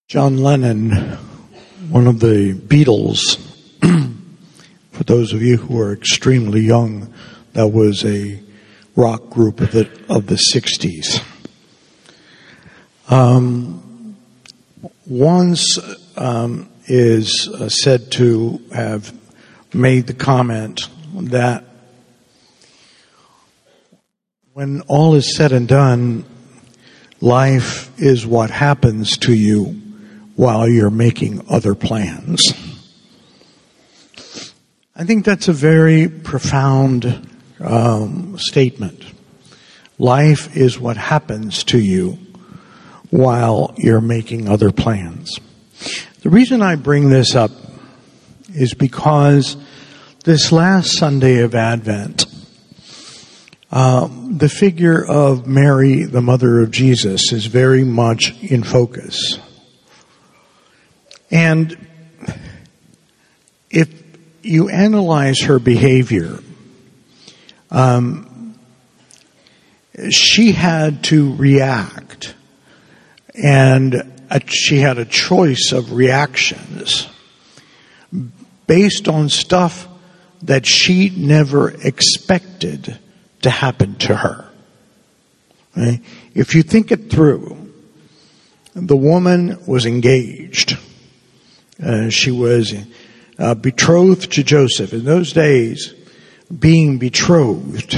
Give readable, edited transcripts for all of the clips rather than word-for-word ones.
John Lennon, one of the Beatles, for those of you who are extremely young, that was a rock group of the 60s. Once is said to have made the comment that when all is said and done, life is what happens to you while you're making other plans. I think that's a very profound statement. Life is what happens to you while you're making other plans. The reason I bring this up is because this last Sunday of Advent, the figure of Mary, the mother of Jesus, is very much in focus. And if you analyze her behavior, she had to react, and she had a choice of reactions based on stuff that she never expected to happen to her. Right? If you think it through, the woman was engaged. She was betrothed to Joseph. In those days, being betrothed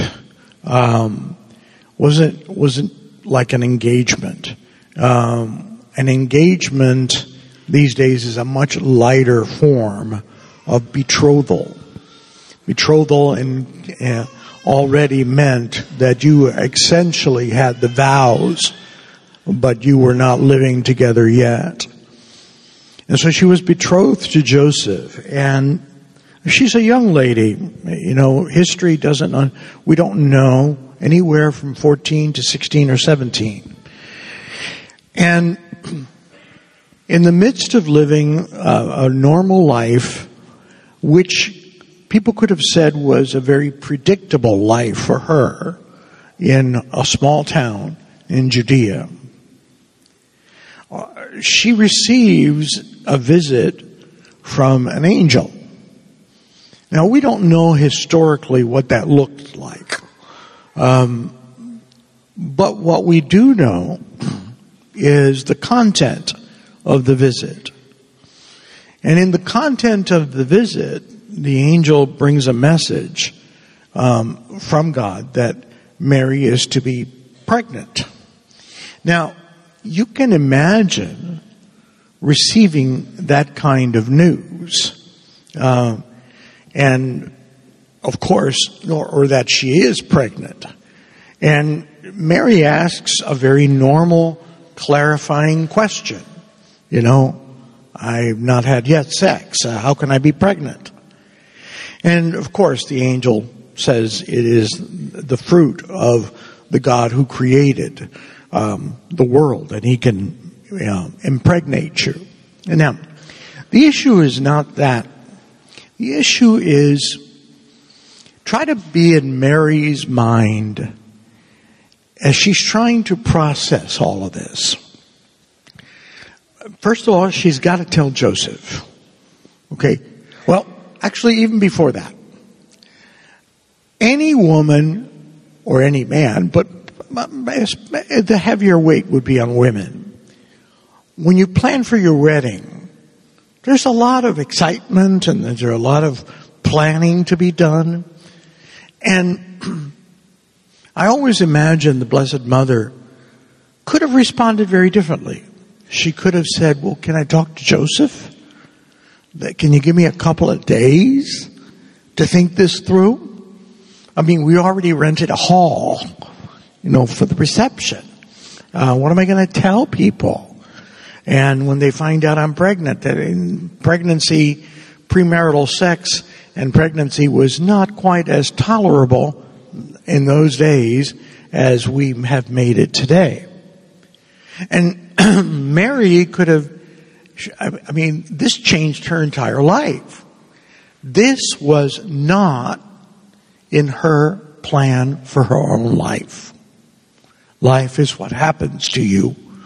wasn't like an engagement. An engagement these days is a much lighter form of betrothal. Betrothal already meant that you essentially had the vows, but you were not living together yet. And so she was betrothed to Joseph, and she's a young lady. You know, history we don't know, anywhere from 14 to 16 or 17. And in the midst of living a normal life, which people could have said was a very predictable life for her in a small town in Judea, she receives a visit from an angel. Now, we don't know historically what that looked like. But what we do know is the content of the visit. And in the content of the visit, the angel brings a message from God that Mary is to be pregnant. Now, you can imagine receiving that kind of news. And, of course, or that she is pregnant. And Mary asks a very normal, clarifying question. You know, I've not had yet sex. How can I be pregnant? And, of course, the angel says it is the fruit of the God who created the world, and he can impregnate you. And now, the issue is not that. The issue is, try to be in Mary's mind as she's trying to process all of this. First of all, she's got to tell Joseph. Okay? Well, actually, even before that, any woman or any man, but the heavier weight would be on women. When you plan for your wedding, there's a lot of excitement and there's a lot of planning to be done. And I always imagine the Blessed Mother could have responded very differently. She could have said, well, can I talk to Joseph? Can you give me a couple of days to think this through? I mean, we already rented a hall, for the reception. What am I going to tell people? And when they find out I'm pregnant, that in pregnancy, premarital sex and pregnancy was not quite as tolerable in those days as we have made it today. And Mary could have, this changed her entire life. This was not in her plan for her own life. Life is what happens to you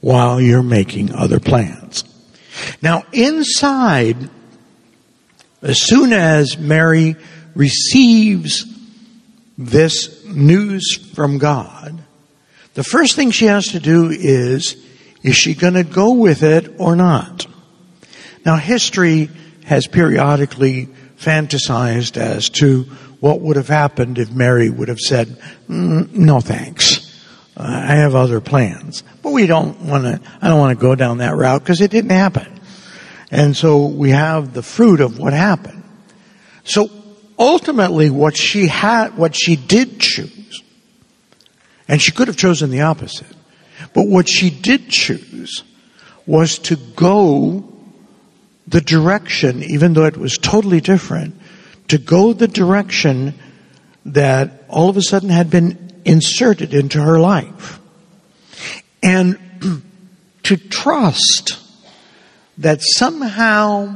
while you're making other plans. Now, inside, as soon as Mary receives this news from God, the first thing she has to do is she going to go with it or not? Now, history has periodically fantasized as to what would have happened if Mary would have said, no thanks. I have other plans. But I don't want to go down that route because it didn't happen. And so we have the fruit of what happened. So ultimately what she did choose, and she could have chosen the opposite, but what she did choose was to go the direction, even though it was totally different, to go the direction that all of a sudden had been inserted into her life. And to trust that somehow,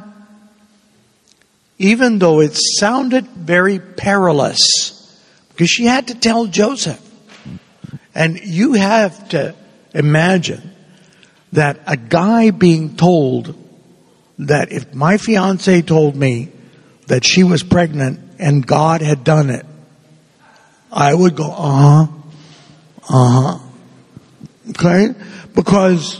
even though it sounded very perilous, because she had to tell Joseph, and you have to imagine that a guy being told that if my fiance told me that she was pregnant and God had done it, I would go, okay? Because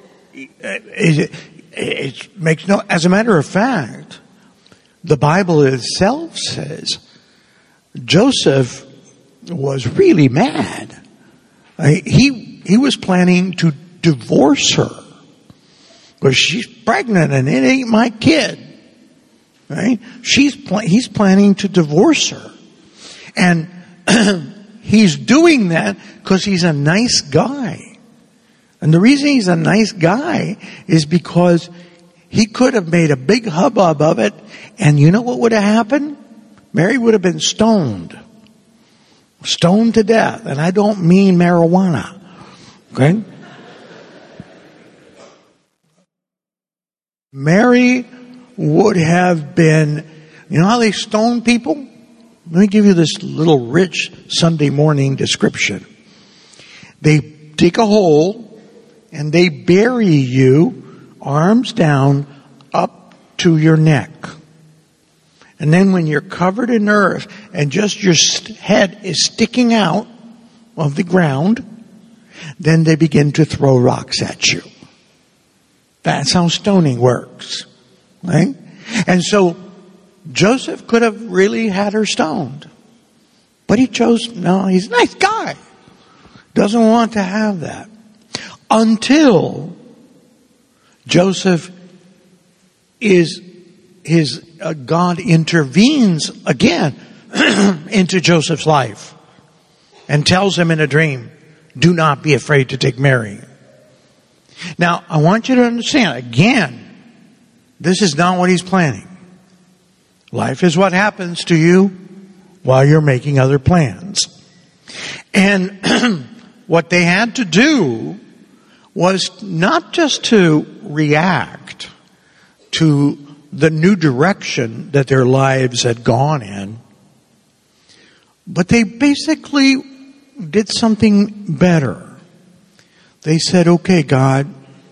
it makes no, as a matter of fact, the Bible itself says Joseph was really mad. He was planning to divorce her because she's pregnant and it ain't my kid. Right? He's planning to divorce her. And he's doing that because he's a nice guy. And the reason he's a nice guy is because he could have made a big hubbub of it, and you know what would have happened? Mary would have been stoned. Stoned to death. And I don't mean marijuana. Okay? Mary would have been, you know how they stone people? Let me give you this little rich Sunday morning description. They dig a hole and they bury you, arms down, up to your neck. And then when you're covered in earth and just your head is sticking out of the ground, then they begin to throw rocks at you. That's how stoning works. Right? And so Joseph could have really had her stoned. But he chose, no, he's a nice guy. Doesn't want to have that. Until Joseph God intervenes again into Joseph's life and tells him in a dream, do not be afraid to take Mary. Now, I want you to understand, again, this is not what he's planning. Life is what happens to you while you're making other plans. And what they had to do was not just to react to the new direction that their lives had gone in, but they basically did something better. They said, okay, God,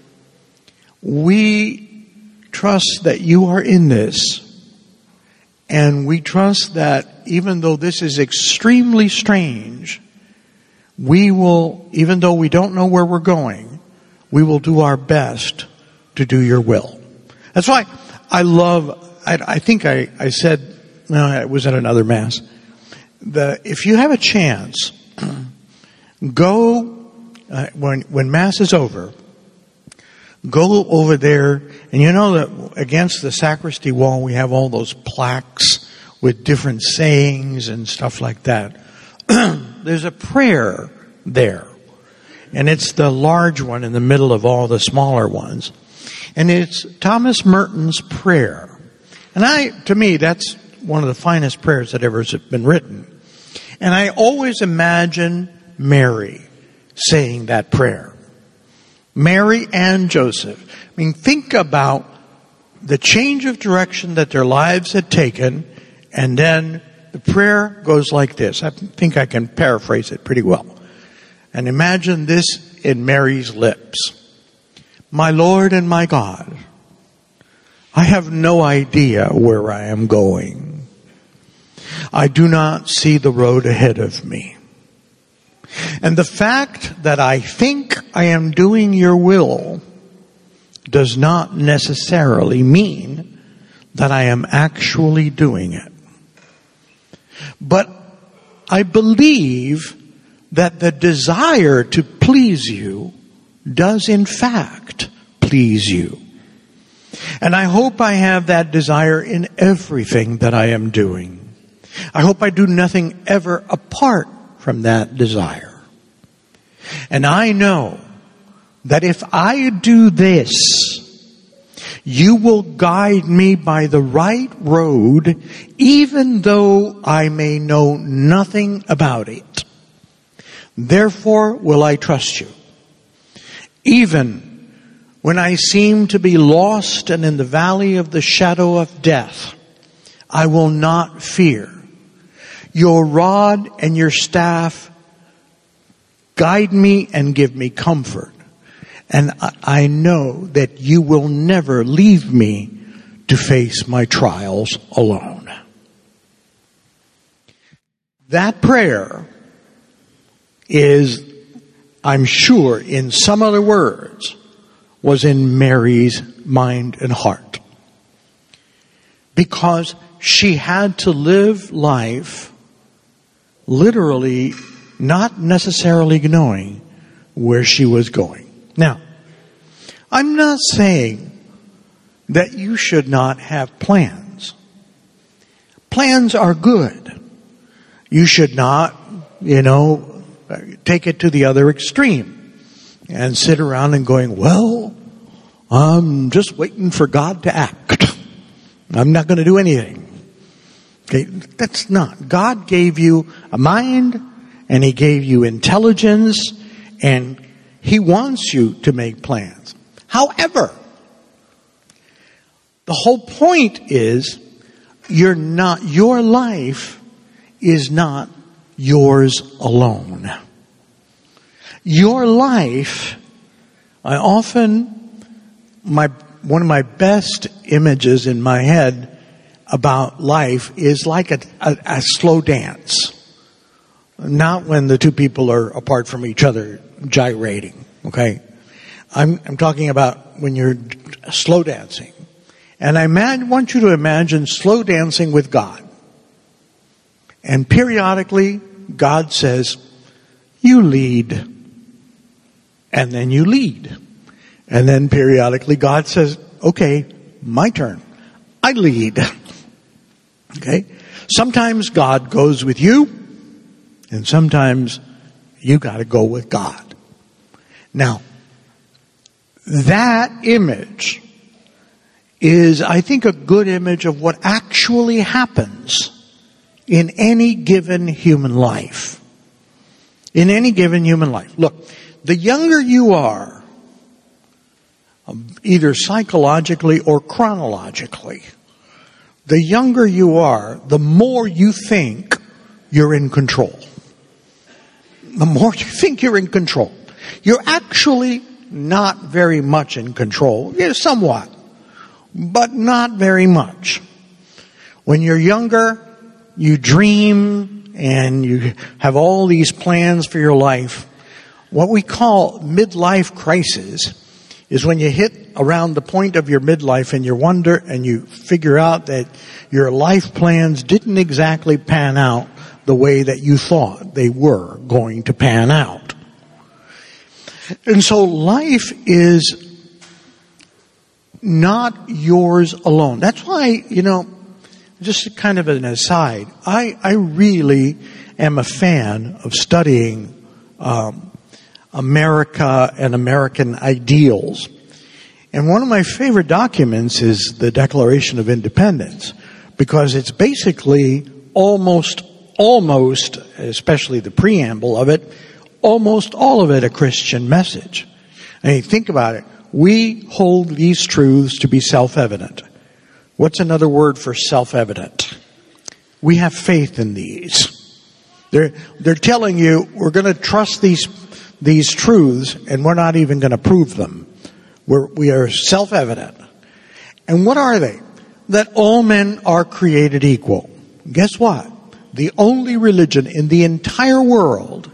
we trust that you are in this, and we trust that even though this is extremely strange, we will, even though we don't know where we're going, we will do our best to do your will. That's why I think I said, no, it was at another Mass, if you have a chance, go, when Mass is over, go over there, and you know that against the sacristy wall we have all those plaques with different sayings and stuff like that. There's a prayer there. And it's the large one in the middle of all the smaller ones. And it's Thomas Merton's prayer. And to me, that's one of the finest prayers that ever has been written. And I always imagine Mary saying that prayer. Mary and Joseph. I mean, think about the change of direction that their lives had taken, and then the prayer goes like this. I think I can paraphrase it pretty well. And imagine this in Mary's lips. my Lord and my God, I have no idea where I am going. I do not see the road ahead of me. And the fact that I think I am doing your will does not necessarily mean that I am actually doing it. But I believe that the desire to please you does in fact please you. And I hope I have that desire in everything that I am doing. I hope I do nothing ever apart from that desire. And I know that if I do this, you will guide me by the right road, even though I may know nothing about it. Therefore will I trust you. Even when I seem to be lost and in the valley of the shadow of death, I will not fear. Your rod and your staff guide me and give me comfort. And I know that you will never leave me to face my trials alone. That prayer is, I'm sure, in some other words, was in Mary's mind and heart. Because she had to live life literally not necessarily knowing where she was going. Now, I'm not saying that you should not have plans. Plans are good. You should not, take it to the other extreme and sit around and going, well, I'm just waiting for God to act. I'm not going to do anything. Okay, that's not. God gave you a mind and He gave you intelligence and He wants you to make plans. However, the whole point is your life is not yours alone. Your life, one of my best images in my head about life is like a slow dance. Not when the two people are apart from each other gyrating, okay? I'm talking about when you're slow dancing. And I want you to imagine slow dancing with God. And periodically, God says, you lead. And then you lead. And then periodically, God says, okay, my turn. I lead. Okay? Sometimes God goes with you, and sometimes you got to go with God. Now, that image is, I think, a good image of what actually happens in any given human life. In any given human life. Look, the younger you are, either psychologically or chronologically, the younger you are, the more you think you're in control. The more you think you're in control. You're actually not very much in control. Yeah, somewhat. But not very much. When you're younger, you dream and you have all these plans for your life. What we call midlife crisis is when you hit around the point of your midlife and you wonder and you figure out that your life plans didn't exactly pan out the way that you thought they were going to pan out. And so life is not yours alone. That's why, just kind of an aside, I really am a fan of studying America and American ideals. And one of my favorite documents is the Declaration of Independence, because it's basically almost, especially the preamble of it, almost all of it a Christian message. I mean, think about it. We hold these truths to be self-evident. What's another word for self-evident? We have faith in these. They're telling you we're going to trust these truths and we're not even going to prove them. We are self-evident. And what are they? That all men are created equal. Guess what? The only religion in the entire world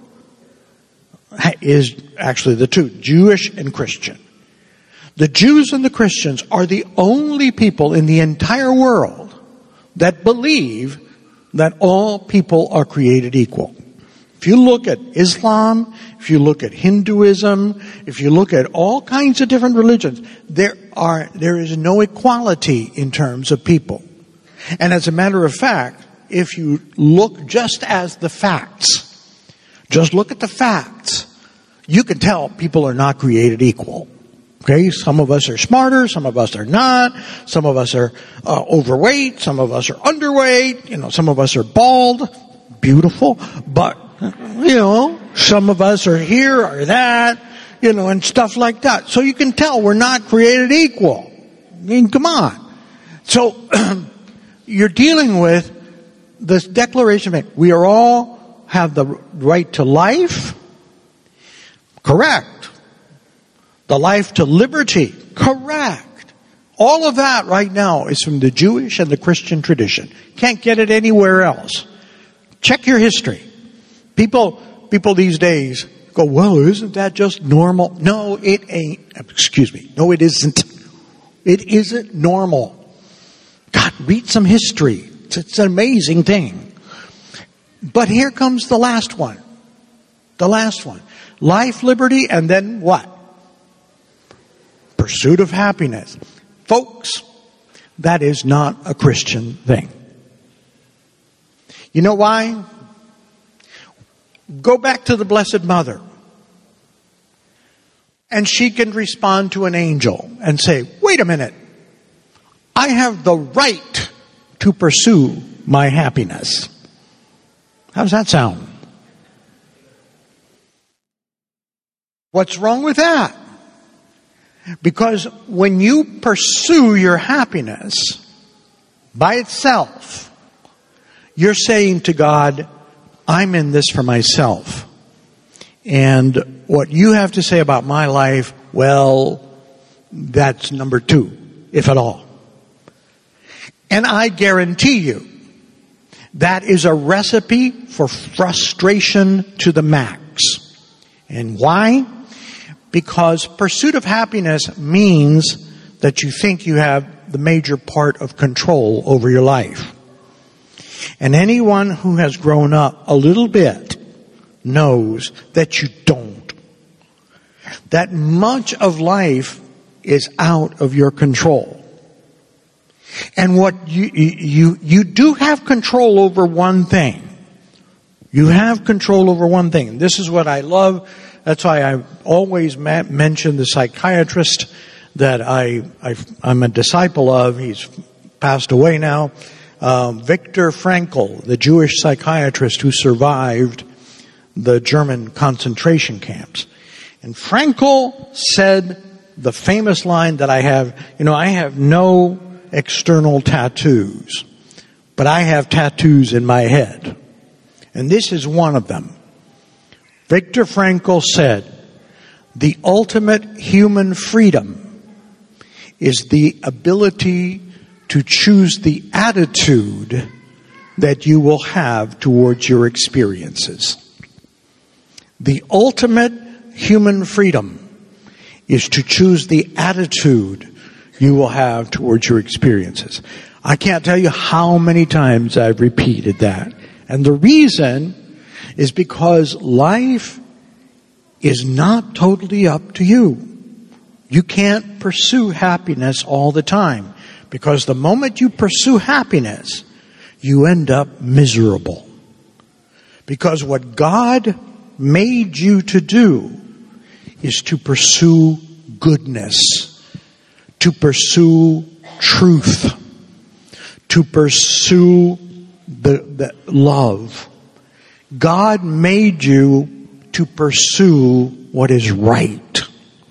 is actually the two, Jewish and Christian. The Jews and the Christians are the only people in the entire world that believe that all people are created equal. If you look at Islam, if you look at Hinduism, if you look at all kinds of different religions, there is no equality in terms of people. And as a matter of fact, if you look just as the facts, just look at the facts, you can tell people are not created equal. Okay, some of us are smarter, some of us are not, some of us are overweight, some of us are underweight, some of us are bald, beautiful, but some of us are here or that, and stuff like that. So you can tell we're not created equal. I mean, come on. So you're dealing with this declaration of we are all have the right to life. Correct. The life to liberty. Correct. All of that right now is from the Jewish and the Christian tradition. Can't get it anywhere else. Check your history. People these days go, well, isn't that just normal? No, it ain't. Excuse me. No, it isn't. It isn't normal. God, read some history. It's an amazing thing. But here comes the last one. The last one. Life, liberty, and then what? Pursuit of happiness. Folks, that is not a Christian thing. You know why? Go back to the Blessed Mother. And she can respond to an angel and say, wait a minute. I have the right to pursue my happiness. How does that sound? What's wrong with that? Because when you pursue your happiness by itself, you're saying to God, I'm in this for myself. And what you have to say about my life, well, that's number 2, if at all. And I guarantee you, that is a recipe for frustration to the max. And why? Because pursuit of happiness means that you think you have the major part of control over your life. And anyone who has grown up a little bit knows that you don't. That much of life is out of your control. And what you do have control over one thing. You have control over one thing. This is what I love. That's why I always mention the psychiatrist that I'm a disciple of. He's passed away now. Viktor Frankl, the Jewish psychiatrist who survived the German concentration camps. And Frankl said the famous line that I have no external tattoos, but I have tattoos in my head. And this is one of them. Viktor Frankl said, the ultimate human freedom is the ability to choose the attitude that you will have towards your experiences. The ultimate human freedom is to choose the attitude you will have towards your experiences. I can't tell you how many times I've repeated that. And the reason is because life is not totally up to you. You can't pursue happiness all the time. Because the moment you pursue happiness, you end up miserable. Because what God made you to do is to pursue goodness, to pursue truth, to pursue the love. God made you to pursue what is right,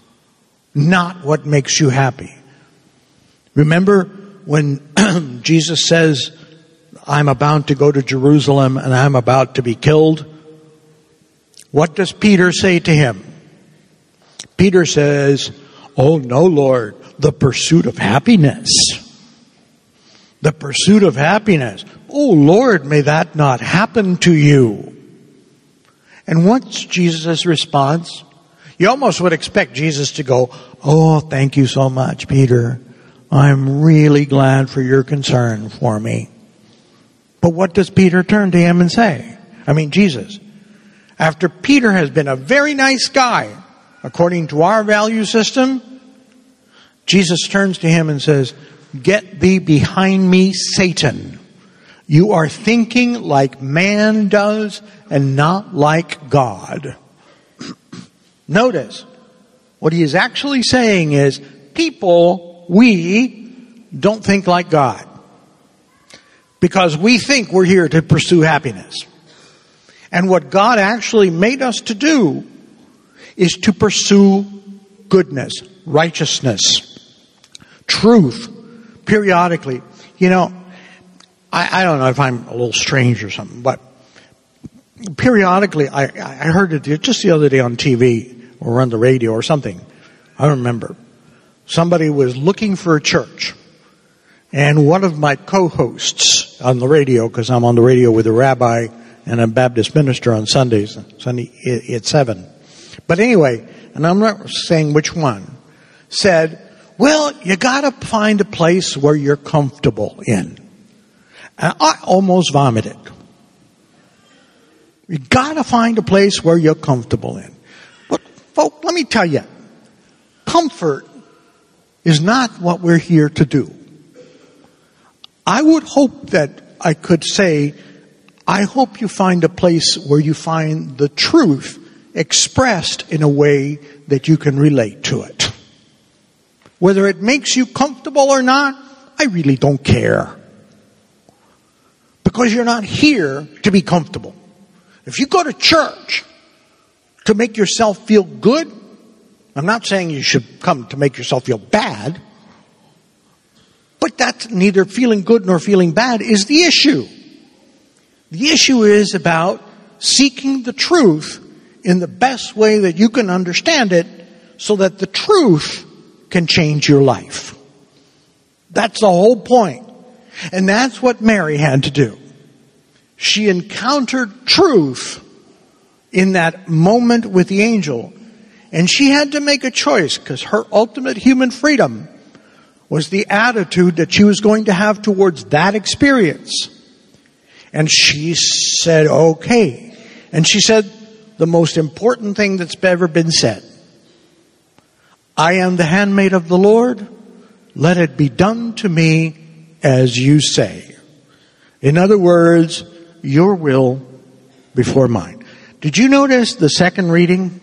not what makes you happy. Remember when Jesus says, I'm about to go to Jerusalem and I'm about to be killed? What does Peter say to him? Peter says, oh no, Lord, the pursuit of happiness. The pursuit of happiness. Oh Lord, may that not happen to you. And what's Jesus' response? You almost would expect Jesus to go, oh, thank you so much, Peter. I'm really glad for your concern for me. But what does Peter turn to him and say? Jesus. After Peter has been a very nice guy, according to our value system, Jesus turns to him and says, get thee behind me, Satan. You are thinking like man does and not like God. Notice, what he is actually saying is, people, we don't think like God. Because we think we're here to pursue happiness. And what God actually made us to do is to pursue goodness, righteousness, truth, periodically. I don't know if I'm a little strange or something, but periodically I heard it just the other day on TV or on the radio or something. I don't remember. Somebody was looking for a church. And one of my co-hosts on the radio, because I'm on the radio with a rabbi and a Baptist minister on Sundays, Sunday at 7. But anyway, and I'm not saying which one, said, well, you gotta find a place where you're comfortable in. And I almost vomited. You gotta find a place where you're comfortable in. But folks, let me tell you, comfort is not what we're here to do. I would hope that I could say, I hope you find a place where you find the truth expressed in a way that you can relate to it. Whether it makes you comfortable or not, I really don't care. Because you're not here to be comfortable. If you go to church to make yourself feel good, I'm not saying you should come to make yourself feel bad, but that's neither feeling good nor feeling bad is the issue. The issue is about seeking the truth in the best way that you can understand it so that the truth can change your life. That's the whole point. And that's what Mary had to do. She encountered truth in that moment with the angel. And she had to make a choice because her ultimate human freedom was the attitude that she was going to have towards that experience. And she said, okay. And she said the most important thing that's ever been said. I am the handmaid of the Lord. Let it be done to me as you say. In other words, your will before mine. Did you notice the second reading?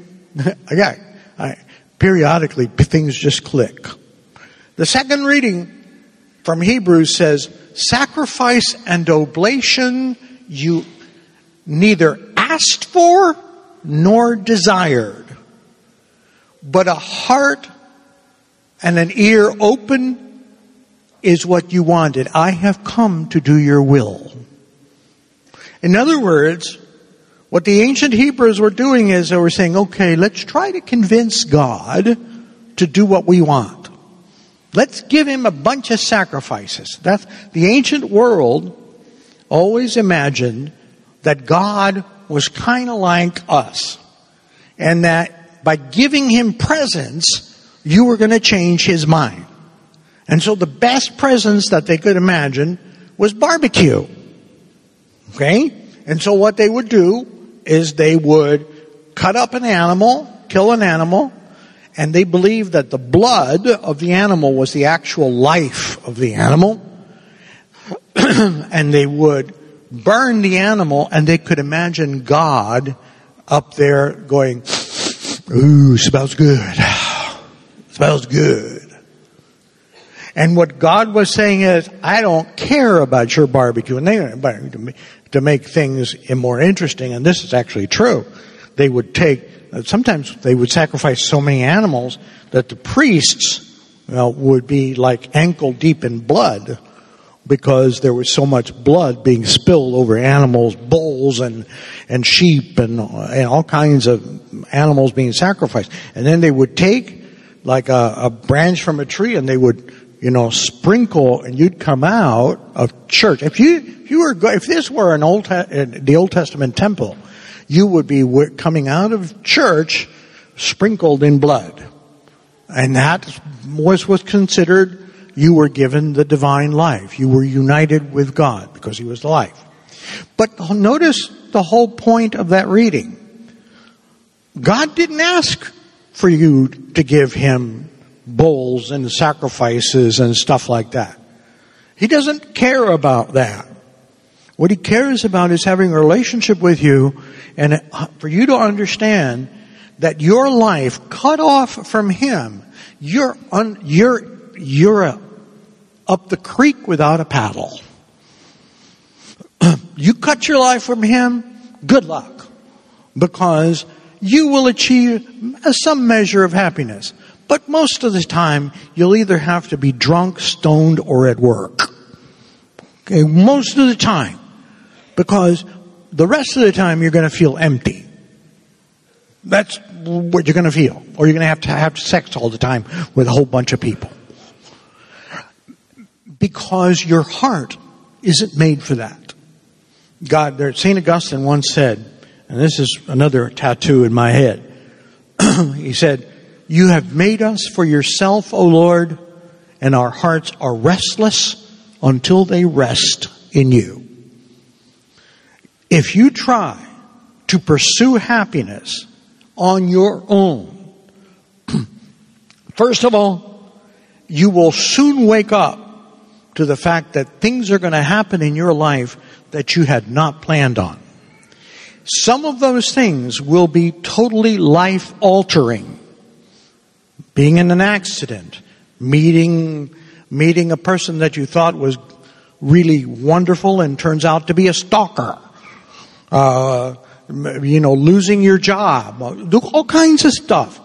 Periodically things just click. The second reading from Hebrews says, sacrifice and oblation you neither asked for nor desired, but a heart and an ear open is what you wanted. I have come to do your will. In other words, what the ancient Hebrews were doing is they were saying, okay, let's try to convince God to do what we want. Let's give him a bunch of sacrifices. That's the ancient world always imagined that God was kind of like us. And that by giving him presents, you were going to change his mind. And so the best presents that they could imagine was barbecue. Okay? And so what they would do is they would cut up an animal, kill an animal, and they believed that the blood of the animal was the actual life of the animal. And they would burn the animal, and they could imagine God up there going, ooh, smells good. Smells good. And what God was saying is, I don't care about your barbecue. And they, to make things more interesting, and this is actually true, they would sometimes they would sacrifice so many animals that the priests would be like ankle deep in blood because there was so much blood being spilled over animals, bulls and sheep and all kinds of animals being sacrificed. And then they would take like a branch from a tree, and they would, sprinkle, and you'd come out of church. If this were the Old Testament temple, you would be coming out of church sprinkled in blood. And that was considered, you were given the divine life. You were united with God because He was the life. But notice the whole point of that reading. God didn't ask for you to give Him bulls and sacrifices and stuff like that. He doesn't care about that. What He cares about is having a relationship with you, and for you to understand that your life cut off from Him, you're up the creek without a paddle. You cut your life from Him, good luck, because you will achieve some measure of happiness. But most of the time, you'll either have to be drunk, stoned, or at work. Okay, most of the time. Because the rest of the time, you're going to feel empty. That's what you're going to feel. Or you're going to have sex all the time with a whole bunch of people. Because your heart isn't made for that. St. Augustine once said, and this is another tattoo in my head. He said, "You have made us for yourself, O Lord, and our hearts are restless until they rest in you." If you try to pursue happiness on your own, first of all, you will soon wake up to the fact that things are going to happen in your life that you had not planned on. Some of those things will be totally life-altering. Being in an accident, meeting a person that you thought was really wonderful and turns out to be a stalker. Losing your job. Do all kinds of stuff.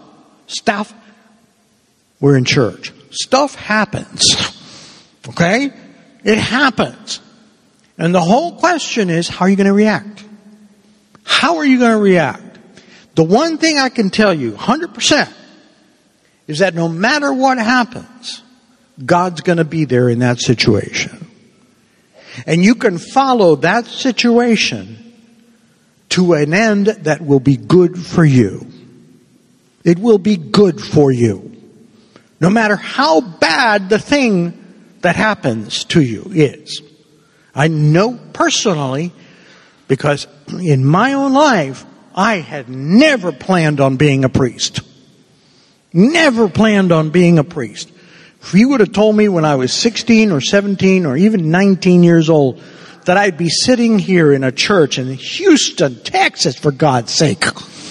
We're in church. Stuff happens. Okay? It happens. And the whole question is, how are you going to react? How are you going to react? The one thing I can tell you, 100%, is that no matter what happens, God's going to be there in that situation. And you can follow that situation to an end that will be good for you. It will be good for you. No matter how bad the thing that happens to you is. I know personally, because in my own life, I had never planned on being a priest. Never planned on being a priest. If you would have told me when I was 16 or 17 or even 19 years old that I'd be sitting here in a church in Houston, Texas, for God's sake.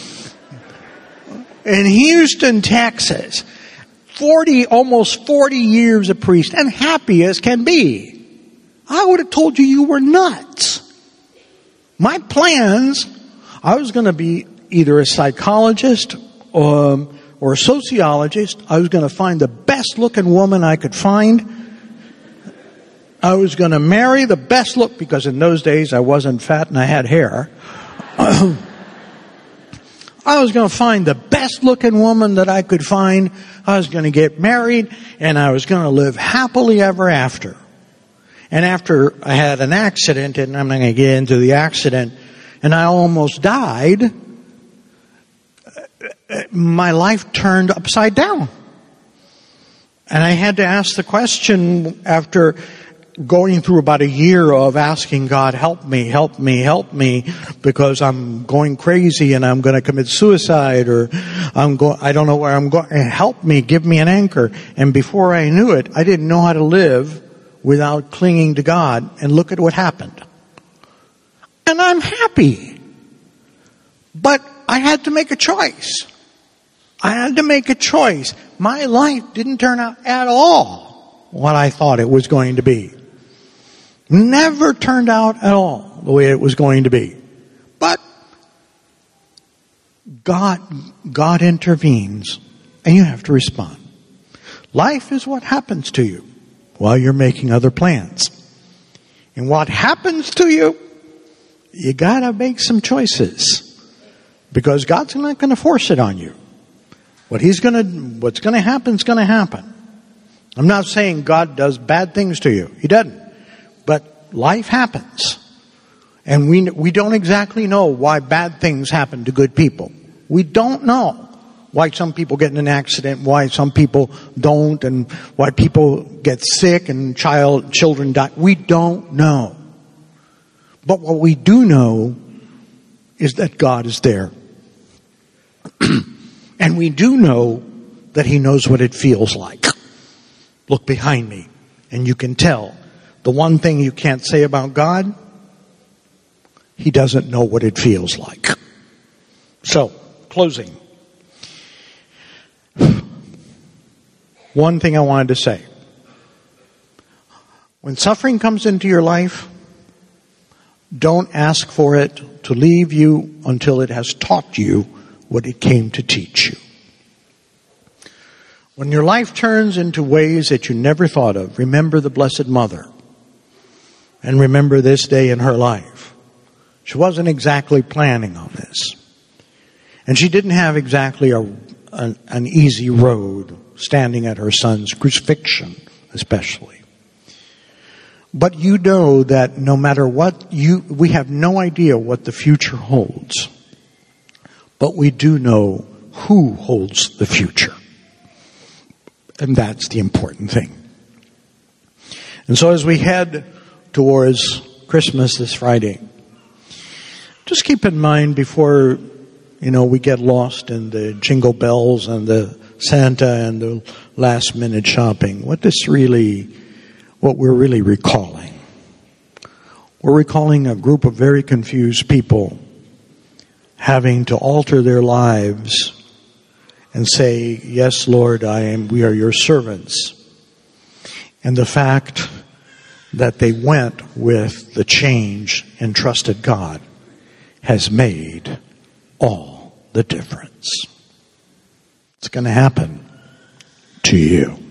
In Houston, Texas. Almost 40 years a priest and happy as can be. I would have told you were nuts. My plans, I was going to be either a psychologist or a sociologist. I was going to find the best looking woman I could find. I was going to marry the best look, because in those days I wasn't fat and I had hair. I was going to find the best looking woman that I could find. I was going to get married, and I was going to live happily ever after. And after I had an accident, and I'm not going to get into the accident, and I almost died, my life turned upside down. And I had to ask the question, after going through about a year of asking God, help me, help me, help me, because I'm going crazy and I'm going to commit suicide, or I don't know where I'm going. Help me, give me an anchor. And before I knew it, I didn't know how to live without clinging to God. And look at what happened. And I'm happy. But I had to make a choice. I had to make a choice. My life didn't turn out at all what I thought it was going to be. Never turned out at all the way it was going to be. But God intervenes, and you have to respond. Life is what happens to you while you're making other plans. And what happens to you, you gotta make some choices. Because God's not going to force it on you. What's going to happen is going to happen. I'm not saying God does bad things to you. He doesn't. But life happens. And we don't exactly know why bad things happen to good people. We don't know why some people get in an accident, why some people don't, and why people get sick and children die. We don't know. But what we do know is that God is there. And we do know that He knows what it feels like. Look behind me, and you can tell. The one thing you can't say about God, He doesn't know what it feels like. So, closing. One thing I wanted to say. When suffering comes into your life, don't ask for it to leave you until it has taught you what it came to teach you. When your life turns into ways that you never thought of, remember the Blessed Mother. And remember this day in her life. She wasn't exactly planning on this. And she didn't have exactly an easy road standing at her son's crucifixion, especially. But you know that no matter what, we have no idea what the future holds. But we do know who holds the future. And that's the important thing. And so as we head towards Christmas this Friday, just keep in mind before, we get lost in the jingle bells and the Santa and the last minute shopping, what we're really recalling. We're recalling a group of very confused people having to alter their lives and say, yes, Lord, we are your servants. And the fact that they went with the change and trusted God has made all the difference. It's going to happen to you.